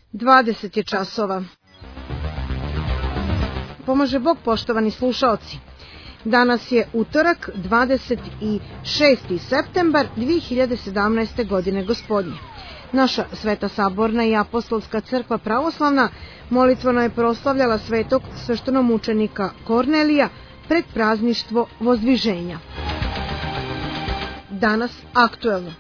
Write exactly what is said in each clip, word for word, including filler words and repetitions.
dvadeset je časova. Pomaže Bog, poštovani slušaoci. Danas je utorak, dvadeset šesti septembar dve hiljade sedamnaeste. godine gospodnje. Naša Sveta Saborna i Apostolska crkva pravoslavna molitveno je proslavljala svetog sveštenomučenika Kornelija pred prazništvo Vozdviženja. Danas aktuelno.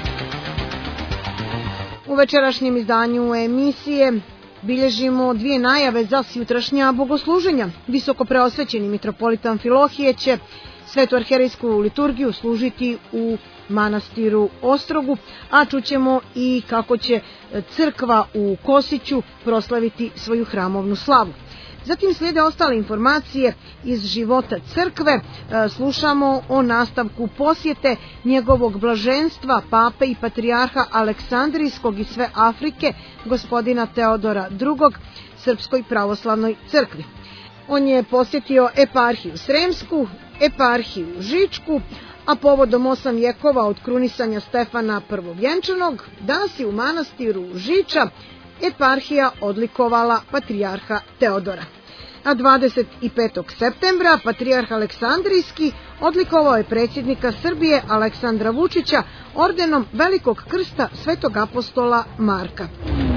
U večerašnjem izdanju emisije bilježimo dvije najave za sutrašnja bogosluženja. Visoko preosvećeni mitropolit Amfilohije će svetu arherejsku liturgiju služiti u manastiru Ostrogu, a čućemo i kako će crkva u Kosiću proslaviti svoju hramovnu slavu. Zatim slijede ostale informacije iz života crkve. Slušamo o nastavku posjete njegovog blaženstva, pape i patrijarha Aleksandrijskog i sve Afrike, gospodina Teodora drugog, Srpskoj pravoslavnoj crkvi. On je posjetio eparhiju Sremsku, eparhiju Žičku, a povodom osam vjekova od krunisanja Stefana Prvovjenčanog, danas je u manastiru Žiča eparhija odlikovala patrijarha Teodora. A dvadeset petog septembra patrijarh Aleksandrijski odlikovao je predsjednika Srbije Aleksandra Vučića ordenom Velikog krsta svetog apostola Marka.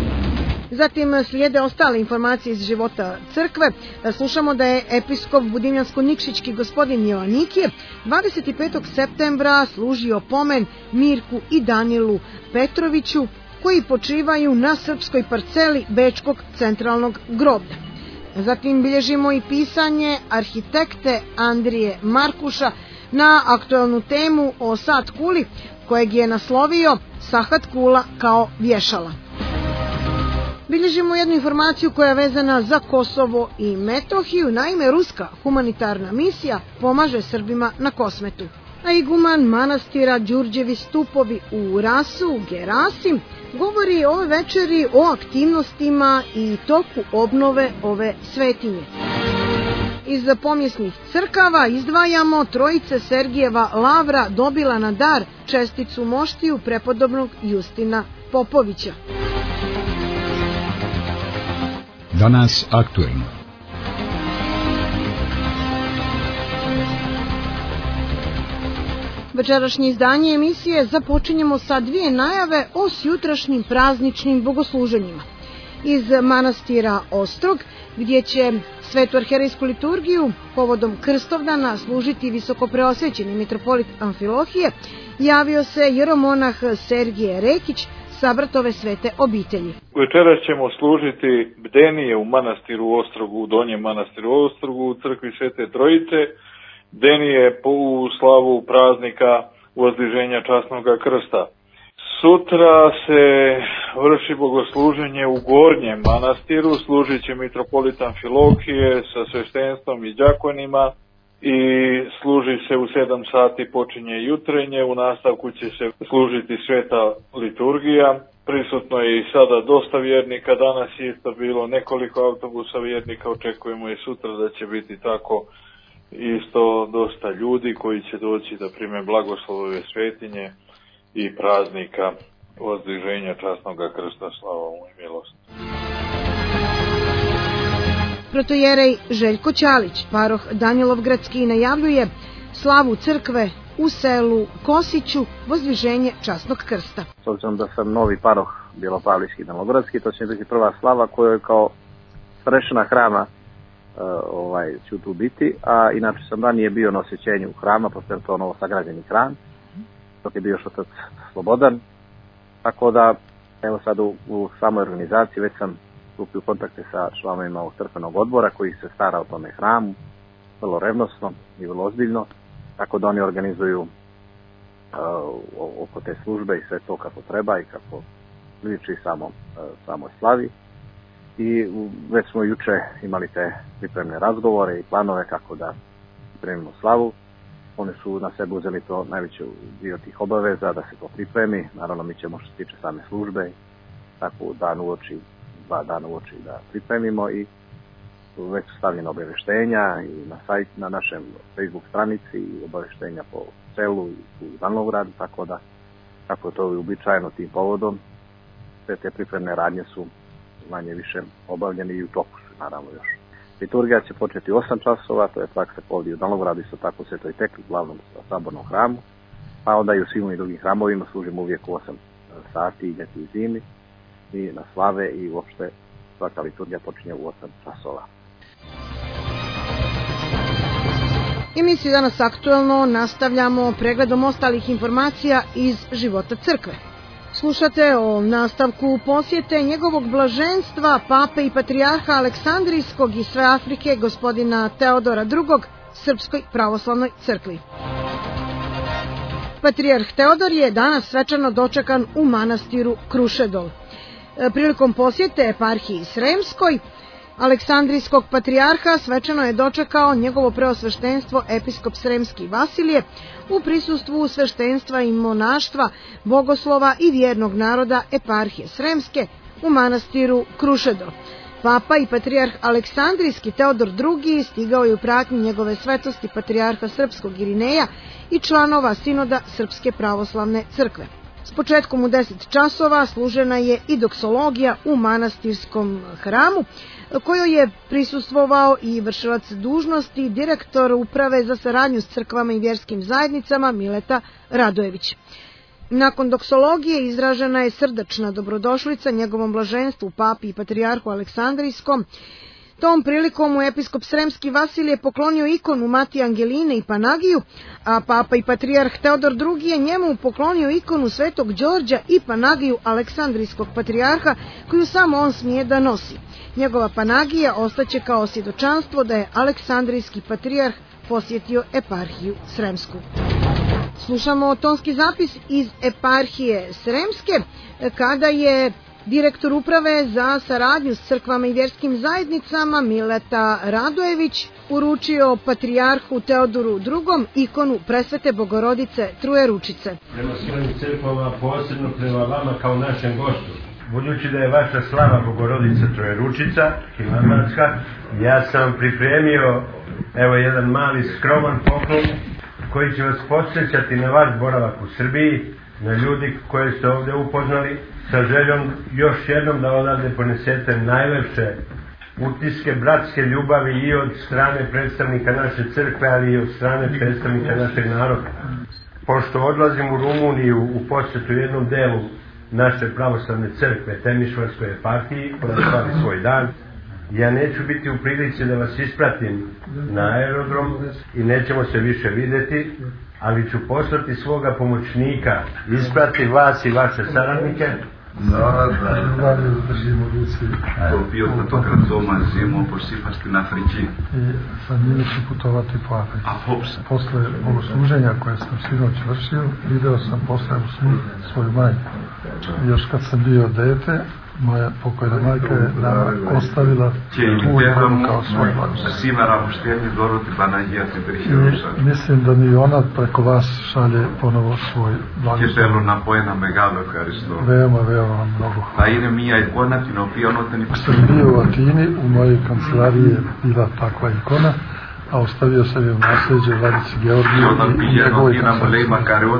Zatim slijede ostale informacije iz života crkve. Slušamo da je episkop Budimljansko-Nikšićki gospodin Joanikije dvadeset petog septembra služio pomen Mirku i Danilu Petroviću, koji počivaju na srpskoj parceli Bečkog centralnog groblja. Zatim bilježimo i pisanje arhitekte Andrije Markuša na aktuelnu temu o Sat kuli, kojeg je naslovio Sahat kula kao vješala. Bilježimo jednu informaciju koja je vezana za Kosovo i Metohiju. Naime, ruska humanitarna misija pomaže Srbima na Kosmetu. A iguman manastira Đurđevi stupovi u Rasu, Gerasim, govori ove večeri o aktivnostima i toku obnove ove svetinje. Iz pomjesnih crkava izdvajamo trojice Sergijeva lavra dobila na dar česticu moštiju prepodobnog Justina Popovića. Danas aktuelno. Večerašnje izdanje emisije započinjemo sa dvije najave o sutrašnjim prazničnim bogosluženjima. Iz manastira Ostrog, gdje će svetu arherejsku liturgiju povodom Krstovdana služiti visoko preosvećeni mitropolit Amfilohije, javio se jeromonah Sergije Rekić sa Bratove svete obitelji. Večeras ćemo služiti bdenije u manastiru Ostrogu, u Donjem manastiru Ostrogu, u crkvi Svete Trojice, bdenije u slavu praznika Vozdviženja časnoga krsta. Sutra se vrši bogosluženje u Gornjem manastiru, služit će mitropolit Amfilohije sa sveštenstvom i đakonima i služi se u sedam sati, počinje jutrenje, u nastavku će se služiti sveta liturgija. Prisutno je i sada dosta vjernika, danas je isto bilo nekoliko autobusa vjernika, očekujemo i sutra da će biti tako isto dosta ljudi koji će doći da prime blagoslove svetinje i praznika Vozdviženja časnoga krsta. Slava mu i milost. Protojerej Željko Ćalić, paroh Danilovgradski, najavljuje slavu crkve u selu Kosiću, Vozdviženje časnog krsta. S obzirom da sam novi paroh Bjelopavlijski Danilovgradski, to će biti prva slava koja kao starešina hrama uh, ovaj, ću tu biti, a inače sam ranije bio na osvećenju hrama, pošto je to novo sagrađeni hram, dok je bio još otac Slobodan, tako da evo sad u, u samoj organizaciji već sam stupio u kontakte sa članovima ovog crkvenog odbora koji se stara o tome hramu, vrlo revnosno i vrlo ozbiljno, tako da oni organizuju uh, oko te službe i sve to kako treba i kako liči samo, uh, samoj slavi. I već smo juče imali te pripremne razgovore i planove kako da pripremimo slavu. Oni su na sebe uzeli to najveći dio tih obaveza da se to pripremi. Naravno mi ćemo što se tiče same službe tako dan uoči, dva dana uoči da pripremimo i već su stavljene obavještenja i na sajt, na našem Facebook stranici i obavještenja po selu i u Danilovgradu, tako da kako to je uobičajeno tim povodom, sve te pripremne radnje su manje više obavljeni i u toku su naravno još. Liturgija će početi u osam časova, to je praksa ovdje u Danogradu, isto tako u Svetoj Tekli, glavnom sabornom hramu, pa onda i u svim i drugim hramovima služimo uvijek u osam sati, ljeti i zimi, i na slave i uopšte svaka liturgija počinje u osam časova. Emisiju Danas aktuelno nastavljamo pregledom ostalih informacija iz života crkve. Slušate o nastavku posjete njegovog blaženstva pape i patrijarha Aleksandrijskog i sve Afrike gospodina Teodora drugog Srpskoj pravoslavnoj crkvi. Patrijarh Teodor je danas svečano dočekan u manastiru Krušedol. Prilikom posjete eparhiji Sremskoj, Aleksandrijskog patrijarha svečano je dočekao njegovo preosveštenstvo episkop Sremski Vasilije u prisustvu sveštenstva i monaštva, bogoslova i vjernog naroda eparhije Sremske u manastiru Krušedol. Papa i patrijarh Aleksandrijski Teodor drugi stigao je u pratnji njegove svetosti patrijarha Srpskog Irineja i članova sinoda Srpske pravoslavne crkve. S početkom u deset časova služena je i doksologija u manastirskom hramu, kojoj je prisustvovao i vršilac dužnosti direktor uprave za saradnju s crkvama i vjerskim zajednicama Mileta Radojević. Nakon doksologije izražena je srdačna dobrodošlica njegovom blaženstvu papi i patrijarhu Aleksandrijskom. Tom prilikom mu episkop Sremski Vasilije poklonio ikonu Matije Angeline i Panagiju, a papa i patrijarh Teodor drugi je njemu poklonio ikonu Svetog Đorđa i Panagiju Aleksandrijskog patrijarha, koju samo on smije da nosi. Njegova Panagija ostaće kao svjedočanstvo da je Aleksandrijski patrijarh posjetio eparhiju Sremsku. Slušamo tonski zapis iz eparhije Sremske, kada je direktor uprave za saradnju s crkvama i vjerskim zajednicama Mileta Radojević uručio patrijarhu Teodoru drugom ikonu Presvete Bogorodice Trojeručice. Prema svojim crkvama, posebno prema vama kao našem gostu. Budući da je vaša slava Bogorodica Trojeručica, Hilandmarska, ja sam vam pripremio evo jedan mali skroman poklon koji će vas podsjećati na vaš boravak u Srbiji, na ljudi koje ste ovdje upoznali, sa željom još jednom da odavde ponesete najlepše utiske bratske ljubavi i od strane predstavnika naše crkve, ali i od strane predstavnika našeg naroda. Pošto odlazim u Rumuniju u posjetu jednom delu naše pravoslavne crkve, Temišvarskoj eparhiji, koja slavi svoj dan, ja neću biti u prilici da vas ispratim na aerodrom i nećemo se više vidjeti, ali ću poslati svoga pomoćnika, isprati vas i vaše saradnike. Da, da, da držimo ruci. Popio fotokrat doma zimo, posipasti na Africi. I sa njime ću putovati po Africi. Posle bogosluženja koje sam sinoć vršio, video sam posle u snu svoju majku. Još kad sam bio dete, moja pokojna majka je nama ostavila tu ikonu kao svoj blagoslov. I mislim da mi ona preko vas šalje ponovo svoj blagoslov. Veoma, veoma mnogo hvala. Sam bio u Atini, u mojoj kancelariji je bila takva ikona, a ostavio sam je u nasljeđe Vladici Georgiju i njegovoj kancelariji.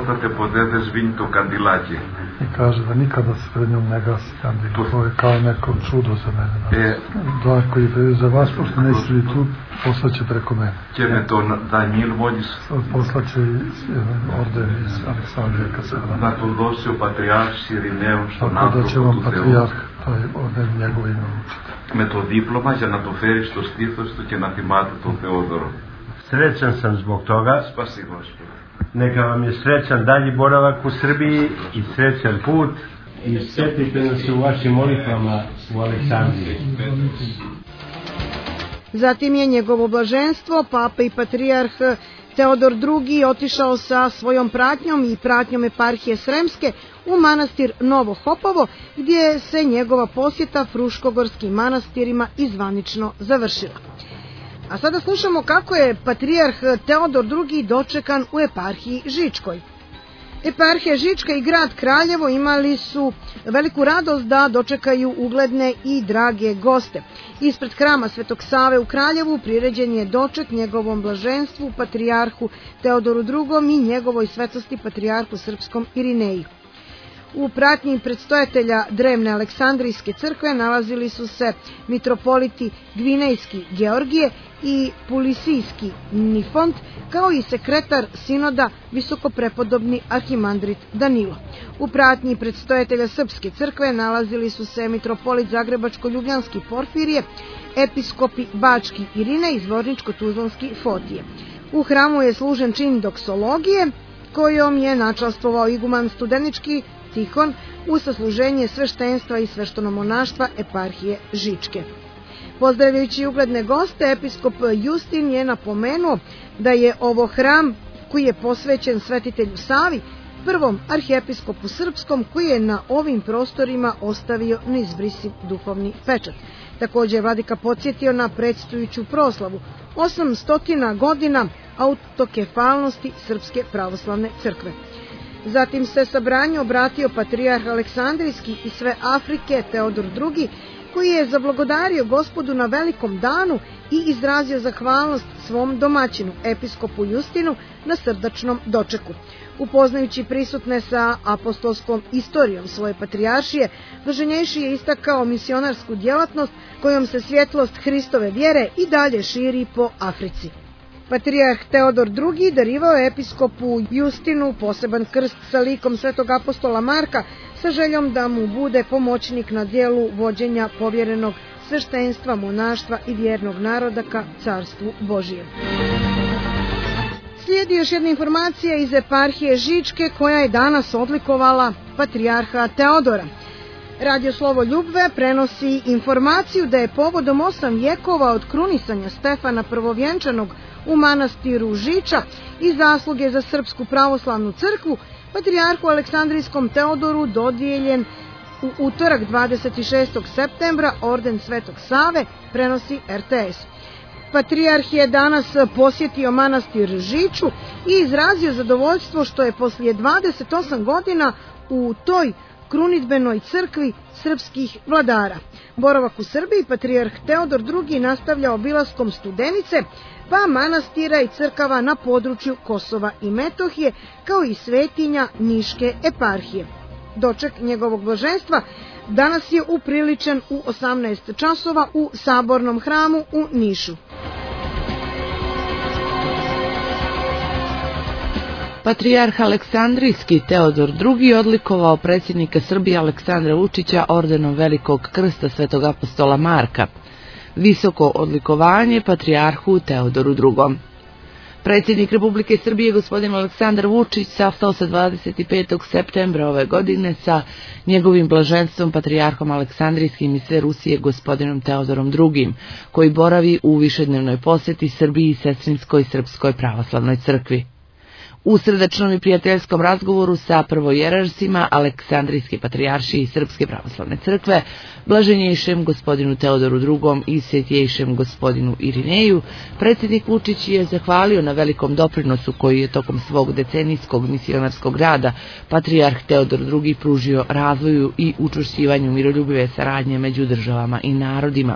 I kaže da nikada se pred njom ne gasi kandil. To je kao neko čudo za mene. E, da, koji je za vas, pošto nećete li tu, poslaće preko mene. Će me to Daniel vodiš? Poslaće jedan orden iz Aleksandrije kad se vrati. Na to dosio patrijarh Sirineum, što tako da će vam patrijarh taj orden njegov ime učiti. Με το δίπλωμα για να το φέρει στο στήθος του και να θυμάται τον Θεόδωρο. Srećan sam zbog toga. Spasi Gospod. Neka vam je srećan dalji boravak u Srbiji i srećan put. I sjetite nas u vašim molitvama u Aleksandriji. Zatim je njegovo blaženstvo, papa i patrijarh Teodor drugi otišao sa svojom pratnjom i pratnjom eparhije Sremske u manastir Novo Hopovo, gdje se njegova posjeta Fruškogorskim manastirima izvanično završila. A sada slušamo kako je patrijarh Teodor drugi dočekan u eparhiji Žičkoj. Eparhija Žička i grad Kraljevo imali su veliku radost da dočekaju ugledne i drage goste. Ispred hrama Svetog Save u Kraljevu priređen je doček njegovom blaženstvu, patrijarhu Teodoru drugom i njegovoj svetosti patrijarhu Srpskom Irineju. U pratnji predstojatelja drevne Aleksandrijske crkve nalazili su se mitropoliti Gvinejski Georgije i Pulisijski Nifont, kao i sekretar sinoda visokoprepodobni arhimandrit Danilo. U pratnji predstojatelja Srpske crkve nalazili su se mitropolit Zagrebačko-Ljubljanski Porfirije, episkopi Bački Irinej i Zvorničko-Tuzlanski Fotije. U hramu je služen čin doksologije, kojom je načastvovao iguman Studenički Tihon u sasluženje sveštenstva i sveštenomonaštva eparhije Žičke. Pozdravljajući ugledne goste, episkop Justin je napomenuo da je ovo hram koji je posvećen svetitelju Savi, prvom arhiepiskopu srpskom koji je na ovim prostorima ostavio neizbrisiv duhovni pečat. Također je vladika podsjetio na predstojuću proslavu osamstotina godina autokefalnosti Srpske pravoslavne crkve. Zatim se sabranju obratio patrijarh Aleksandrijski i sve Afrike Teodor drugi, koji je zablagodario Gospodu na velikom danu i izrazio zahvalnost svom domaćinu, episkopu Justinu, na srdačnom dočeku. Upoznajući prisutne sa apostolskom istorijom svoje patrijaršije, blaženjejši je istakao misionarsku djelatnost kojom se svjetlost Hristove vjere i dalje širi po Africi. Patrijarh Teodor drugi darivao je episkopu Justinu poseban krst sa likom svetog apostola Marka sa željom da mu bude pomoćnik na dijelu vođenja povjerenog sveštenstva, monaštva i vjernog naroda ka carstvu Božijem. Slijedi još jedna informacija iz eparhije Žičke koja je danas odlikovala patrijarha Teodora. Radio Slovo Ljubve prenosi informaciju da je povodom osam vjekova od krunisanja Stefana Prvovjenčanog u manastiru Žiča i zasluge za Srpsku pravoslavnu crkvu, patrijarhu Aleksandrijskom Teodoru dodijeljen u utorak dvadeset šestog septembra orden Svetog Save, prenosi R T S. Patrijarh je danas posjetio manastir Žiču i izrazio zadovoljstvo što je poslije dvadeset osam godina u toj krunidbenoj crkvi srpskih vladara. Boravak u Srbiji patrijarh Teodor drugi nastavlja obilaskom Studenice, pa manastira i crkava na području Kosova i Metohije, kao i svetinja Niške eparhije. Doček njegovog blaženstva danas je upriličen u osamnaest časova u Sabornom hramu u Nišu. Patrijarh Aleksandrijski Teodor drugi odlikovao predsjednika Srbije Aleksandra Vučića ordenom Velikog krsta svetog apostola Marka. Visoko odlikovanje patrijarhu Teodoru drugom. Predsjednik Republike Srbije gospodin Aleksandar Vučić sastao se dvadeset petog septembra ove godine sa njegovim blaženstvom patrijarhom Aleksandrijskim i sve Rusije gospodinom Teodorom drugim, koji boravi u višednevnoj posjeti Srbiji i Sestrinskoj Srpskoj pravoslavnoj crkvi. U srdačnom i prijateljskom razgovoru sa prvojerarsima Aleksandrijske patrijaršije i Srpske pravoslavne crkve, blaženjejšem gospodinu Teodoru drugom i svetjejšem gospodinu Irineju, predsjednik Vučić je zahvalio na velikom doprinosu koji je tokom svog decenijskog misionarskog rada patrijarh Teodor drugi pružio razvoju i učvršćivanju miroljubive saradnje među državama i narodima.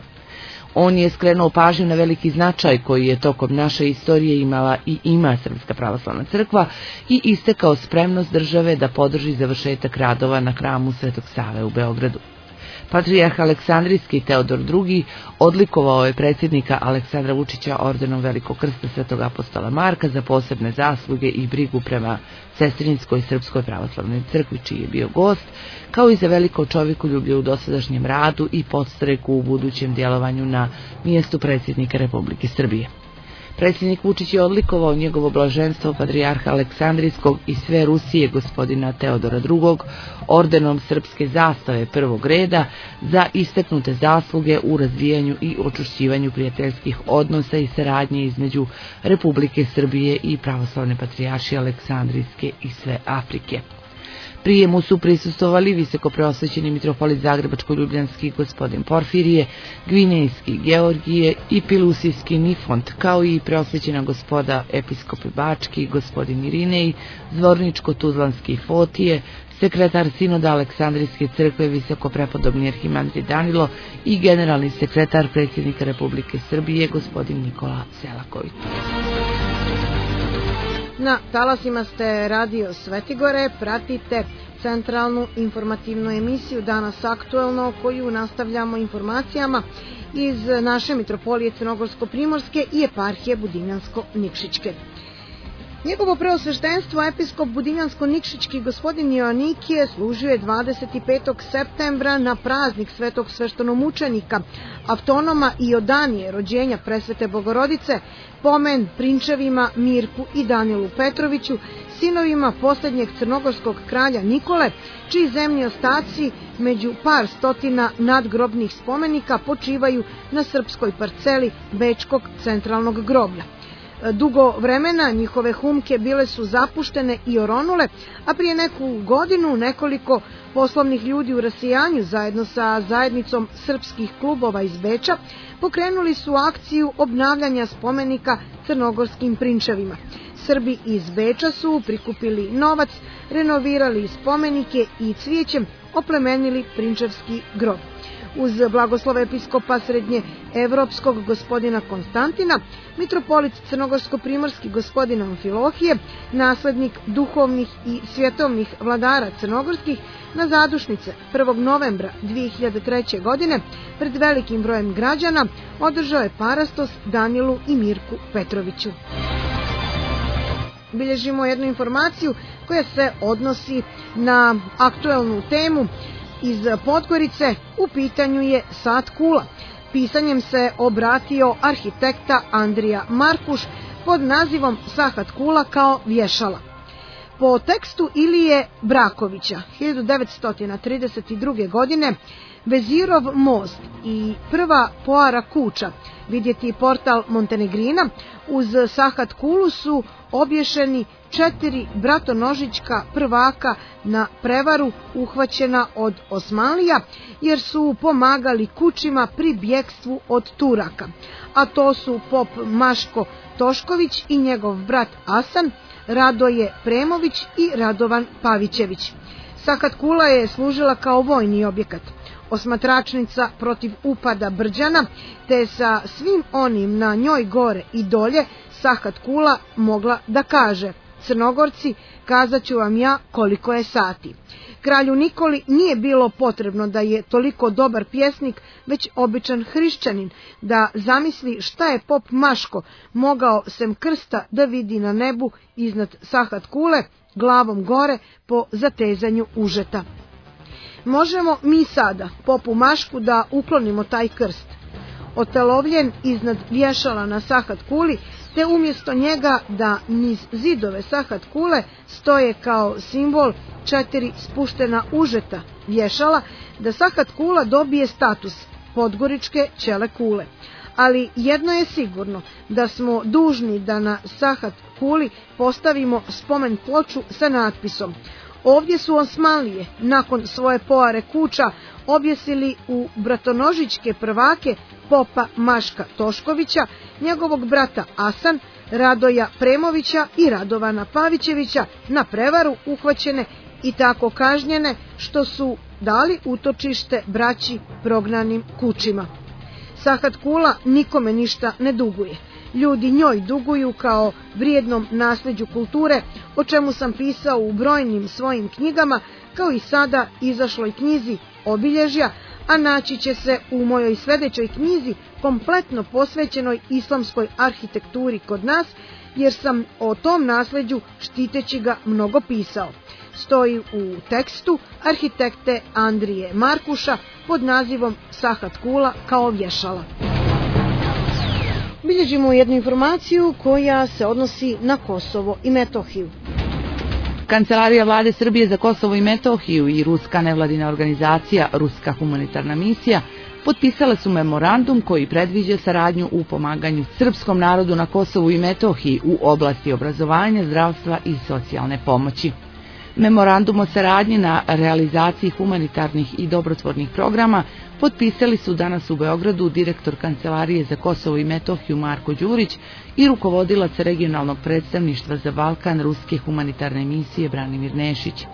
On je skrenuo pažnju na veliki značaj koji je tokom naše istorije imala i ima Srpska pravoslavna crkva i istakao spremnost države da podrži završetak radova na hramu Svetog Save u Beogradu. Patrijarh Aleksandrijski Teodor drugi odlikovao je predsjednika Aleksandra Vučića ordenom Velikog krsta svetog apostola Marka za posebne zasluge i brigu prema Sestrinskoj Srpskoj pravoslavnoj crkvi, čiji je bio gost, kao i za veliko čovjekoljublje u dosadašnjem radu i podstreku u budućem djelovanju na mjestu predsjednika Republike Srbije. Predsjednik Vučić je odlikovao njegovo blaženstvo patrijarha Aleksandrijskog i sve Rusije gospodina Teodora drugog ordenom Srpske zastave prvog reda za istaknute zasluge u razvijanju i očušćivanju prijateljskih odnosa i saradnje između Republike Srbije i pravoslavne patrijaršije Aleksandrijske i sve Afrike. Prijemu su prisustvovali visokopreosvećeni mitropolit Zagrebačko-Ljubljanski gospodin Porfirije, Gvinejski Georgije i Pilusijski Nifont, kao i preosvećena gospoda episkopi Bački, gospodin Irinej, Zvorničko-Tuzlanski Fotije, sekretar sinoda Aleksandrijske crkve visokoprepodobni arhimandrit Danilo i generalni sekretar predsjednika Republike Srbije gospodin Nikola Selaković. Na talasima ste Radio Svetigore, pratite centralnu informativnu emisiju Danas aktuelno, koju nastavljamo informacijama iz naše mitropolije Crnogorsko-Primorske i eparhije Budimljansko-Nikšićke. Njegovo preosveštenstvo episkop Budimljansko-Nikšićki gospodin Joanikije služio je dvadeset petog septembra na praznik svetog sveštenomučenika Avtonoma i Odanije, rođenja presvete Bogorodice, pomen prinčevima Mirku i Danilu Petroviću, sinovima posljednjeg crnogorskog kralja Nikole, čiji zemlji ostaci među par stotina nadgrobnih spomenika počivaju na srpskoj parceli Bečkog centralnog groblja. Dugo vremena njihove humke bile su zapuštene i oronule, a prije neku godinu nekoliko poslovnih ljudi u rasijanju zajedno sa zajednicom srpskih klubova iz Beča pokrenuli su akciju obnavljanja spomenika crnogorskim prinčevima. Srbi iz Beča su prikupili novac, renovirali spomenike i cvijećem oplemenili prinčevski grob. Uz blagoslov episkopa srednje evropskog gospodina Konstantina, mitropolit crnogorsko-primorski gospodin Amfilohije, naslednik duhovnih i svjetovnih vladara crnogorskih, na zadušnice prvog novembra dvije hiljade treće. godine pred velikim brojem građana održao je parastos Danilu i Mirku Petroviću. Bilježimo jednu informaciju koja se odnosi na aktuelnu temu iz Podgorice. U pitanju je sat kula. Pisanjem se obratio arhitekta Andrija Markuš pod nazivom Sahat kula kao vješala. Po tekstu Ilije Brakovića hiljadu devetsto trideset druge. godine Vezirov most i prva poara kuća, vidjeti portal Montenegrina, uz Sahat kulu su obješeni četiri bratonožićka prvaka na prevaru uhvaćena od Osmanlija, jer su pomagali kućima pri bjegstvu od Turaka. A to su pop Maško Tošković i njegov brat Asan, Radoje Premović i Radovan Pavićević. Sahat kula je služila kao vojni objekat, osmatračnica protiv upada Brđana, te sa svim onim na njoj gore i dolje Sahat kula mogla da kaže: Crnogorci, kazat ću vam ja koliko je sati. Kralju Nikoli nije bilo potrebno da je toliko dobar pjesnik, već običan hrišćanin, da zamisli šta je pop Maško mogao sem krsta da vidi na nebu iznad Sahat kule, glavom gore po zatezanju užeta. Možemo mi sada popu Mašku da uklonimo taj krst, otelovljen iznad vješala na Sahat kuli, te umjesto njega da niz zidove Sahat kule stoje kao simbol četiri spuštena užeta vješala, da Sahat kula dobije status podgoričke ćele kule. Ali jedno je sigurno, da smo dužni da na Sahat kuli postavimo spomen ploču sa natpisom: ovdje su Osmanlije nakon svoje poare kuća objesili u bratonožićke prvake popa Maška Toškovića, njegovog brata Asan, Radoja Premovića i Radovana Pavićevića na prevaru uhvaćene i tako kažnjene, što su dali utočište braći prognanim kućima. Sahat kula nikome ništa ne duguje. Ljudi njoj duguju kao vrijednom nasljeđu kulture, o čemu sam pisao u brojnim svojim knjigama, kao i sada izašloj knjizi Obilježja, a naći će se u mojoj sljedećoj knjizi kompletno posvećenoj islamskoj arhitekturi kod nas, jer sam o tom nasljeđu štiteći ga mnogo pisao. Stoji u tekstu arhitekte Andrije Markuša pod nazivom Sahat kula kao vješala. Bilježimo jednu informaciju koja se odnosi na Kosovo i Metohiju. Kancelarija vlade Srbije za Kosovo i Metohiju i ruska nevladina organizacija Ruska humanitarna misija potpisale su memorandum koji predviđa saradnju u pomaganju srpskom narodu na Kosovu i Metohiji u oblasti obrazovanja, zdravstva i socijalne pomoći. Memorandum o saradnji na realizaciji humanitarnih i dobrotvornih programa potpisali su danas u Beogradu direktor Kancelarije za Kosovo i Metohiju Marko Đurić i rukovodilac regionalnog predstavništva za Balkan Ruske humanitarne misije Branimir Nešić.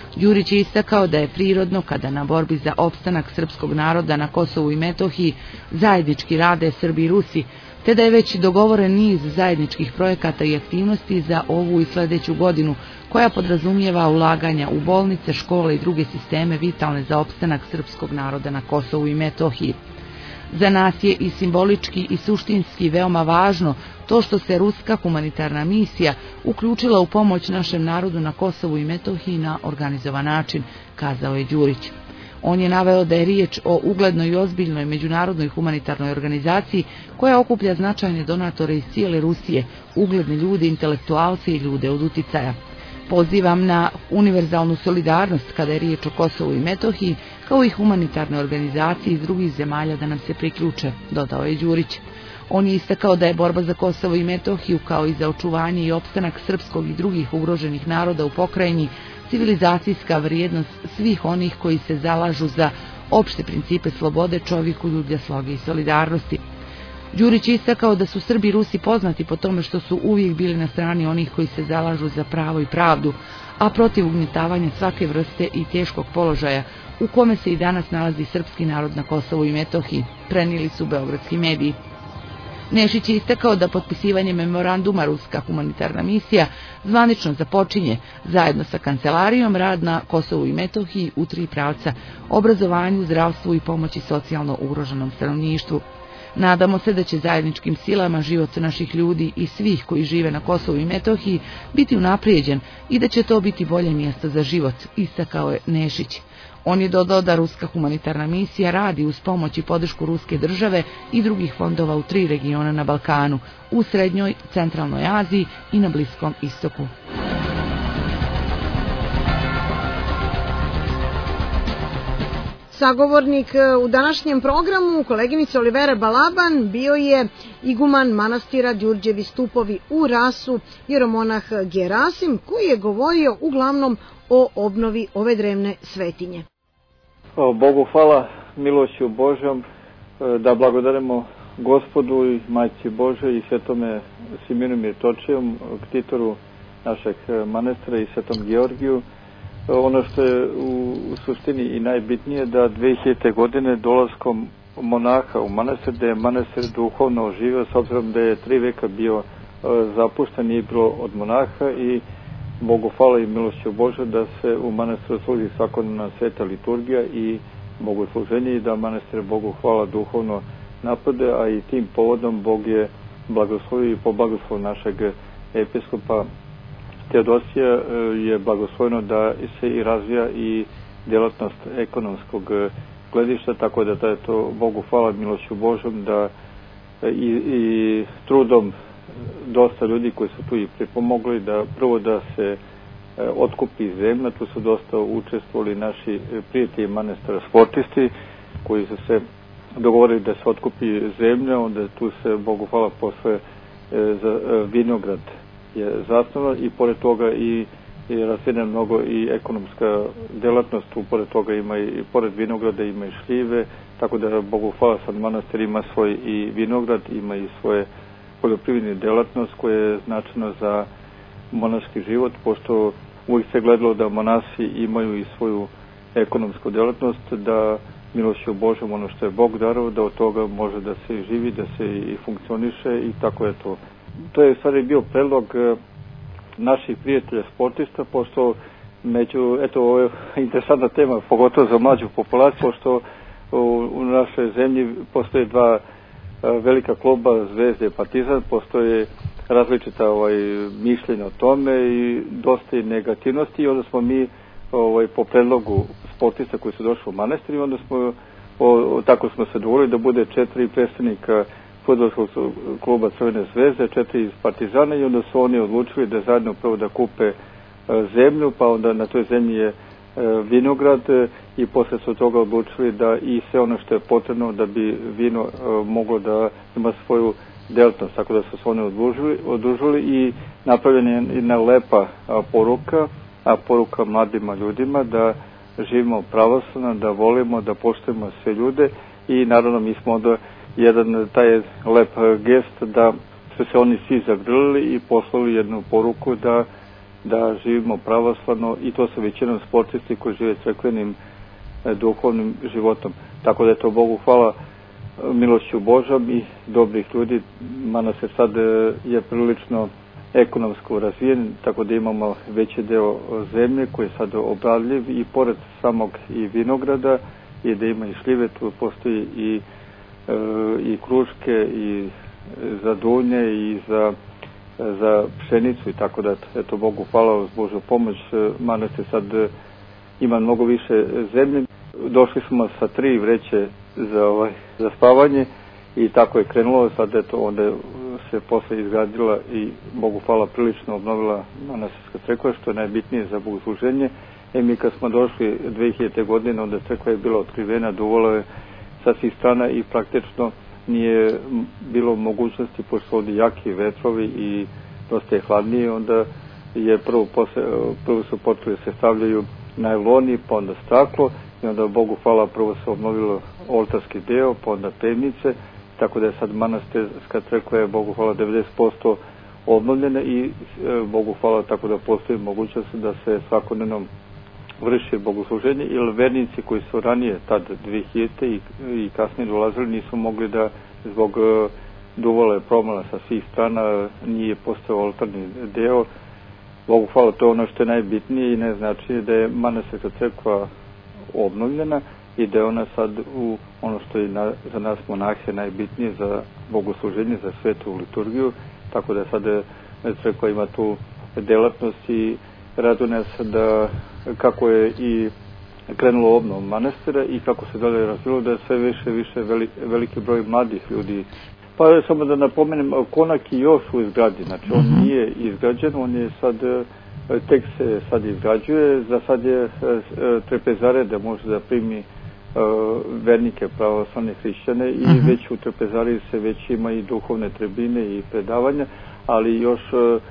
Đurić je istakao da je prirodno kada na borbi za opstanak srpskog naroda na Kosovu i Metohiji zajednički rade Srbi i Rusi, te da je već dogovoren niz zajedničkih projekata i aktivnosti za ovu i sledeću godinu, koja podrazumijeva ulaganja u bolnice, škole i druge sisteme vitalne za opstanak srpskog naroda na Kosovu i Metohiji. Za nas je i simbolički i suštinski veoma važno to što se ruska humanitarna misija uključila u pomoć našem narodu na Kosovu i Metohiji na organizovan način, kazao je Đurić. On je naveo da je riječ o uglednoj i ozbiljnoj međunarodnoj humanitarnoj organizaciji koja okuplja značajne donatore iz cijele Rusije, ugledne ljude, intelektualce i ljude od uticaja. Pozivam na univerzalnu solidarnost kada je riječ o Kosovu i Metohiji, kao i humanitarne organizacije iz drugih zemalja da nam se priključe, dodao je Đurić. On je istakao da je borba za Kosovo i Metohiju, kao i za očuvanje i opstanak srpskog i drugih ugroženih naroda u pokrajini, civilizacijska vrijednost svih onih koji se zalažu za opšte principe slobode, čovjekoljublja, sloge i solidarnosti. Đurić je istakao da su Srbi i Rusi poznati po tome što su uvijek bili na strani onih koji se zalažu za pravo i pravdu, a protiv ugnjetavanja svake vrste i teškog položaja u kome se i danas nalazi srpski narod na Kosovu i Metohiji, prenijeli su beogradski mediji. Nešić je istakao da potpisivanje memoranduma ruska humanitarna misija zvanično započinje zajedno sa kancelarijom rad na Kosovu i Metohiji u tri pravca: obrazovanju, zdravstvu i pomoći socijalno ugroženom stanovništvu. Nadamo se da će zajedničkim silama život naših ljudi i svih koji žive na Kosovu i Metohiji biti unaprijeđen i da će to biti bolje mjesto za život, istakao je Nešić. On je dodao da ruska humanitarna misija radi uz pomoć i podršku ruske države i drugih fondova u tri regiona na Balkanu, u Srednjoj, Centralnoj Aziji i na Bliskom istoku. Sagovornik u današnjem programu, koleginica Olivera Balaban, bio je iguman manastira Đurđevi stupovi u Rasu, jeromonah Gerasim, koji je govorio uglavnom o obnovi ove drevne svetinje. O Bogu hvala, milošću Božjom, da blagodarimo Gospodu i Majci Bože i Svetome Siminu Mirtočijom, ktitoru našeg manastira, i Svetom Georgiju. Ono što je u suštini i najbitnije, da dve hiljadite. godine dolaskom monaha u manastir, da je manastir duhovno oživio, s obzirom da je tri veka bio zapušten, nije bilo od monaha, i Bogu hvala i milošću Bože da se u manastiru služi svakodnevna sveta liturgija i bogosluženje, i da manastir Bogu hvala duhovno napade, a i tim povodom Bog je blagoslovio i po blagoslovu našeg episkopa Teodosija je blagosloveno da se i razvija i djelatnost ekonomskog gledišta, tako da je to Bogu hvala milošću Božom da i, i trudom dosta ljudi koji su tu i pripomogli, da prvo da se otkupi zemlja. Tu su dosta učestvovali naši prijatelji manastira, sportisti, koji su se dogovorili da se otkupi zemlja, onda tu se Bogu hvala posle za vinograd je zasnovan, i pored toga i, i razvijena mnogo i ekonomska delatnost. Tu pored toga ima i pored vinograda ima i šljive, tako da Bogu hvala sad manastir ima svoj i vinograd, ima i svoje poljoprivredne delatnost koja je značajna za monaški život, pošto uvijek se gledalo da monasi imaju i svoju ekonomsku delatnost, da milošću Božom ono što je Bog darao, da od toga može da se živi, da se i funkcioniše, i tako je to. To je stvari bio predlog naših prijatelja sportista, pošto među, eto, ovo je interesantna tema, pogotovo za mlađu populaciju, pošto u, u našoj zemlji postoje dva velika kluba, Zvezda i Partizan, postoje različita ovaj, mišljenja o tome i dosta i negativnosti, i onda smo mi ovaj, po predlogu sportista koji su došli u manastir, i onda smo o, tako smo se dogovorili da bude četiri predstavnika fudbalskog kluba Crvene zvezde, četiri iz Partizana, i onda su oni odlučili da zajedno prvo da kupe zemlju, pa onda na toj zemlji je vinograd, i posle su toga odlučili da i sve ono što je potrebno da bi vino moglo da ima svoju delatnost, tako da su se oni odlužili, odlužili i napravljena je jedna lepa poruka, a poruka mladima ljudima da živimo pravoslavno, da volimo, da poštujemo sve ljude, i naravno mi smo onda jedan taj lep gest da su se oni svi zagrlili i poslali jednu poruku da da živimo pravoslavno i to su većinom sportisti koji žive crkvenim duhovnim životom. Tako da je to Bogu hvala milošću Božom i dobrih ljudi. Manastir sad je prilično ekonomsko razvijen, tako da imamo veći deo zemlje koji je sad obradljiv i pored samog i vinograda i da ima i šljive, tu postoji i, e, i kruške i za dunje i za, za pšenicu i tako da eto Bogu hvala uz Božju pomoć. Manastir sad ima mnogo više zemlje. Došli smo sa tri vreće za, ovaj, za spavanje i tako je krenulo. Sad eto onda se posle izgradila i Bogu hvala prilično obnovila manastirska crkva, što je najbitnije za bogosluženje. E mi kad smo došli dve hiljadite. godine, onda crkva je bila otkrivena, duvalo je sa svih strana i praktično nije bilo mogućnosti, pošto ovdje jaki vetrovi i dosta je hladnije, onda je prvo, posle, prvo su počeli se stavljaju najloni, pa onda staklo i onda Bogu hvala prvo se obnovilo oltarski deo, pa onda pevnice, tako da je sad manastirska crkva je Bogu hvala devedeset posto obnovljena i e, Bogu hvala tako da postoji mogućnost da se svakodnevno vrši bogosluženje, jer vernici koji su ranije tad dve hiljadite. i, i kasnije dolazili nisu mogli da zbog e, duvale promala sa svih strana nije postao oltarni deo. Bogu hvala, to je ono što je najbitnije i ne znači da je manastirska crkva obnovljena i da je ona sad u ono što je na, za nas monahe najbitnije za bogosluženje, za svetu liturgiju, tako da sad crkva ima tu delatnost i raduje nas da kako je i krenulo obnovom manastira i kako se dalje razvilo, da je sve više više veli, veliki broj mladih ljudi. Pa samo da napomenem, konak je još u izgradi, znači on mm-hmm. nije izgrađen, on je sad, tek se sad izgrađuje, za sad je trpezare da može da primi vernike, pravoslavne hrišćane i mm-hmm. već u trpezari se već ima i duhovne tribine i predavanja, ali još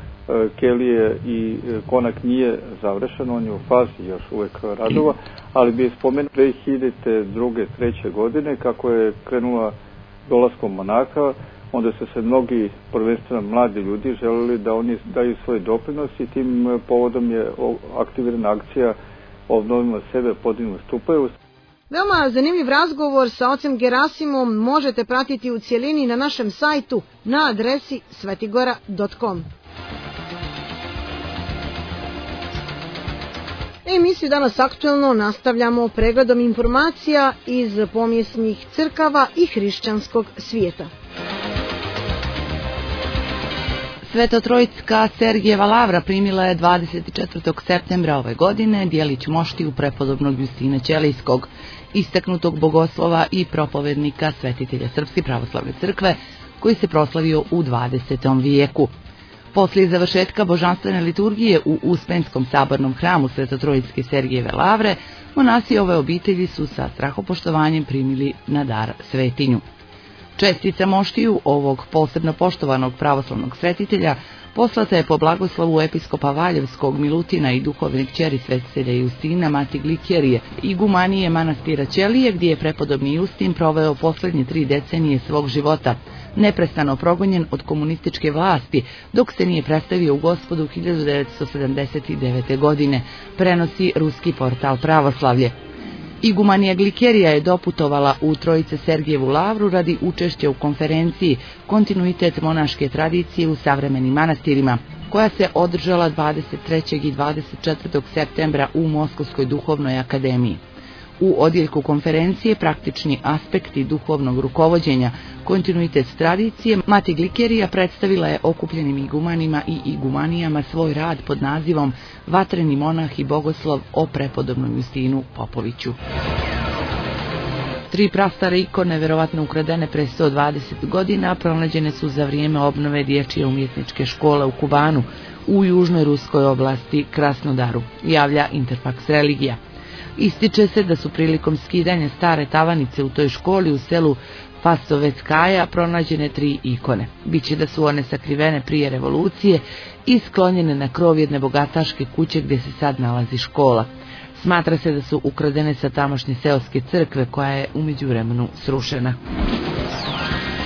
kelije i konak nije završen, on je u fazi još uvek radova, ali bi spomenuo dve hiljadite druge. treće. godine kako je krenula dolaskom monaha, onda su se mnogi, prvenstveno mladi ljudi, želeli da oni daju svoj doprinos i tim povodom je aktivirana akcija Obnovimo sebe, podignimo stupaju. Veoma zanimljiv razgovor sa ocem Gerasimom možete pratiti u cijelini na našem sajtu na adresi svetigora dot com. Emisiju Danas aktuelno nastavljamo pregledom informacija iz pomjesnih crkava i hrišćanskog svijeta. Svetotrojska Sergijeva lavra primila je dvadeset četvrtog septembra ove godine dijelić moštiju prepodobnog Justina Ćelijskog, istaknutog bogoslova i propovednika svetitelja Srpske pravoslavne crkve, koji se proslavio u dvadesetom vijeku. Poslije završetka božanstvene liturgije u Uspenskom sabornom hramu Svetotrojske Sergijeve lavre, monasi ove obitelji su sa strahopoštovanjem primili na dar svetinju. Čestica moštiju ovog posebno poštovanog pravoslavnog svetitelja poslata je po blagoslovu episkopa Valjevskog Milutina i duhovne kćeri svetitelja Justina Mati Glikerije, igumanije manastira Ćelije, gdje je prepodobni Justin proveo posljednje tri decenije svog života, neprestano progonjen od komunističke vlasti, dok se nije predstavio u Gospodu hiljadu devetsto sedamdeset devete. godine, prenosi ruski portal Pravoslavlje. Igumanija Glikerija je doputovala u Trojice Sergijevu lavru radi učešća u konferenciji Kontinuitet monaške tradicije u savremenim manastirima, koja se održala dvadeset trećeg i dvadeset četvrtog septembra u Moskovskoj duhovnoj akademiji. U odjeljku konferencije Praktični aspekti duhovnog rukovođenja, kontinuitet tradicije, Mati Glikerija predstavila je okupljenim igumanima i igumanijama svoj rad pod nazivom Vatreni monah i bogoslov o prepodobnom Justinu Popoviću. Tri prastare ikone, verovatno ukradene pre sto dvadeset godina, pronađene su za vrijeme obnove dječje umjetničke škole u Kubanu, u južnoj ruskoj oblasti Krasnodaru, javlja Interfax Religija. Ističe se da su prilikom skidanja stare tavanice u toj školi u selu Fastovetskaja pronađene tri ikone. Biće da su one sakrivene prije revolucije i sklonjene na krov jedne bogataške kuće gdje se sad nalazi škola. Smatra se da su ukradene sa tamošnje seoske crkve koja je u međuvremenu srušena.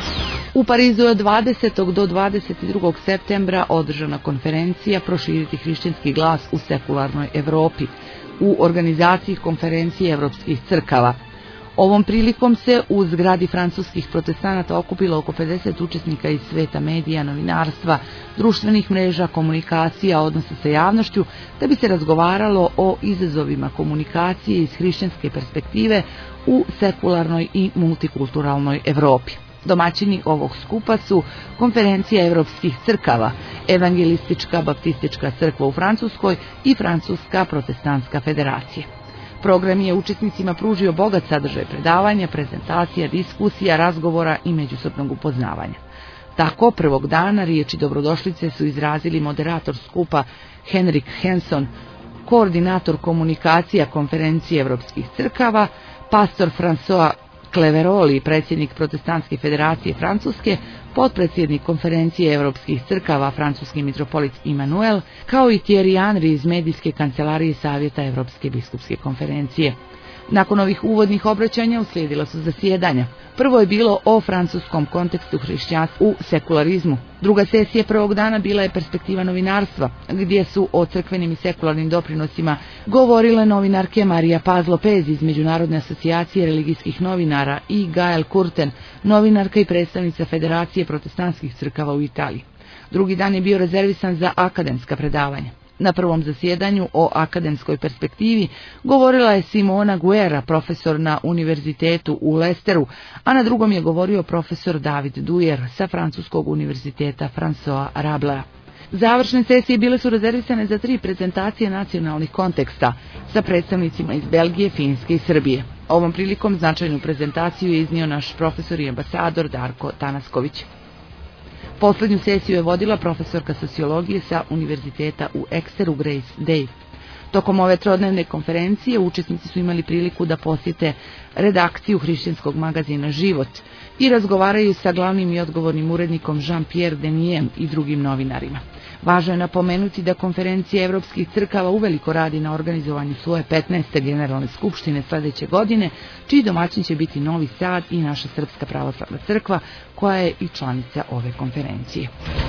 U Parizu je od dvadesetog do dvadeset drugog septembra održana konferencija Proširiti hrišćanski glas u sekularnoj Evropi u organizaciji konferencije evropskih crkava. Ovom prilikom se u zgradi francuskih protestanata okupilo oko pedeset učesnika iz sveta medija, novinarstva, društvenih mreža, komunikacija, odnosa sa javnošću, da bi se razgovaralo o izazovima komunikacije iz hrišćanske perspektive u sekularnoj i multikulturalnoj Evropi. Domaćini ovog skupa su Konferencija evropskih crkava, Evangelistička baptistička crkva u Francuskoj i Francuska protestantska federacija. Program je učesnicima pružio bogat sadržaj predavanja, prezentacija, diskusija, razgovora i međusobnog upoznavanja. Tako, prvog dana riječi dobrodošlice su izrazili moderator skupa Henrik Henson, koordinator komunikacija Konferencije evropskih crkava, pastor François Cleveroli, predsjednik Protestantske federacije Francuske, potpredsjednik Konferencije evropskih crkava, francuski mitropolit Immanuel, kao i Thierry Henry iz medijske kancelarije Savjeta Evropske biskupske konferencije. Nakon ovih uvodnih obraćanja uslijedila su zasjedanja. Prvo je bilo o francuskom kontekstu hrišćanstva u sekularizmu. Druga sesija prvog dana bila je perspektiva novinarstva, gdje su o crkvenim i sekularnim doprinosima govorile novinarke Marija Paz Lopez iz Međunarodne asocijacije religijskih novinara i Gael Kurten, novinarka i predstavnica Federacije protestantskih crkava u Italiji. Drugi dan je bio rezervisan za akademska predavanja. Na prvom zasjedanju o akademskoj perspektivi govorila je Simona Guerra, profesor na univerzitetu u Lesteru, a na drugom je govorio profesor David Dujer sa Francuskog univerziteta François Rabelais. Završne sesije bile su rezervisane za tri prezentacije nacionalnih konteksta sa predstavnicima iz Belgije, Finske i Srbije. Ovom prilikom značajnu prezentaciju je iznio naš profesor i ambasador Darko Tanasković. Poslednju sesiju je vodila profesorka sociologije sa univerziteta u Eksteru Grace Day. Tokom ove trodnevne konferencije učesnici su imali priliku da posjete redakciju hrišćanskog magazina Život i razgovaraju sa glavnim i odgovornim urednikom Jean-Pierre Denijem i drugim novinarima. Važno je napomenuti da Konferencija evropskih crkava uveliko radi na organizovanju svoje petnaeste generalne skupštine sledeće godine, čiji domaćin će biti Novi Sad i naša Srpska pravoslavna crkva, koja je i članica ove konferencije.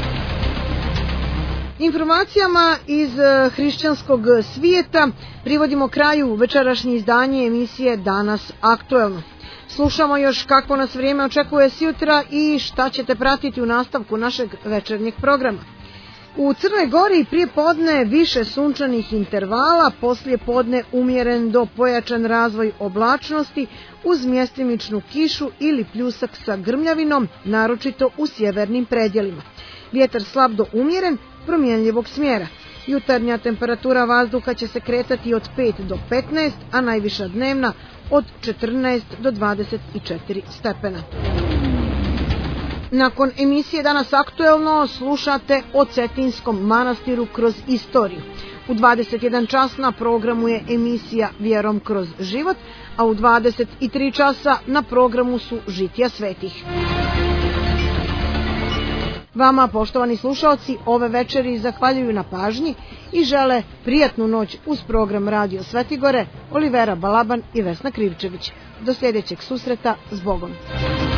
Informacijama iz hrišćanskog svijeta privodimo kraju večerašnje izdanje emisije Danas aktuelno. Slušamo još kakvo nas vrijeme očekuje sjutra i šta ćete pratiti u nastavku našeg večernjeg programa. U Crnoj Gori prije podne više sunčanih intervala, poslije podne umjeren do pojačan razvoj oblačnosti uz mjestimičnu kišu ili pljusak sa grmljavinom, naročito u sjevernim predjelima. Vjetar slab do umjeren, promjenljivog smjera. Jutarnja temperatura vazduha će se kretati od pet do petnaest, a najviša dnevna od četrnaest do dvadeset četiri stepena. Nakon emisije Danas aktuelno slušate o Cetinskom manastiru kroz istoriju. U dvadeset jedan čas na programu je emisija Vjerom kroz život, a u dvadeset tri časa na programu su Žitija svetih. Vama, poštovani slušaoci, ove večeri zahvaljuju na pažnji i žele prijatnu noć uz program Radio Svetigore, Olivera Balaban i Vesna Krivčević. Do sljedećeg susreta, s Bogom.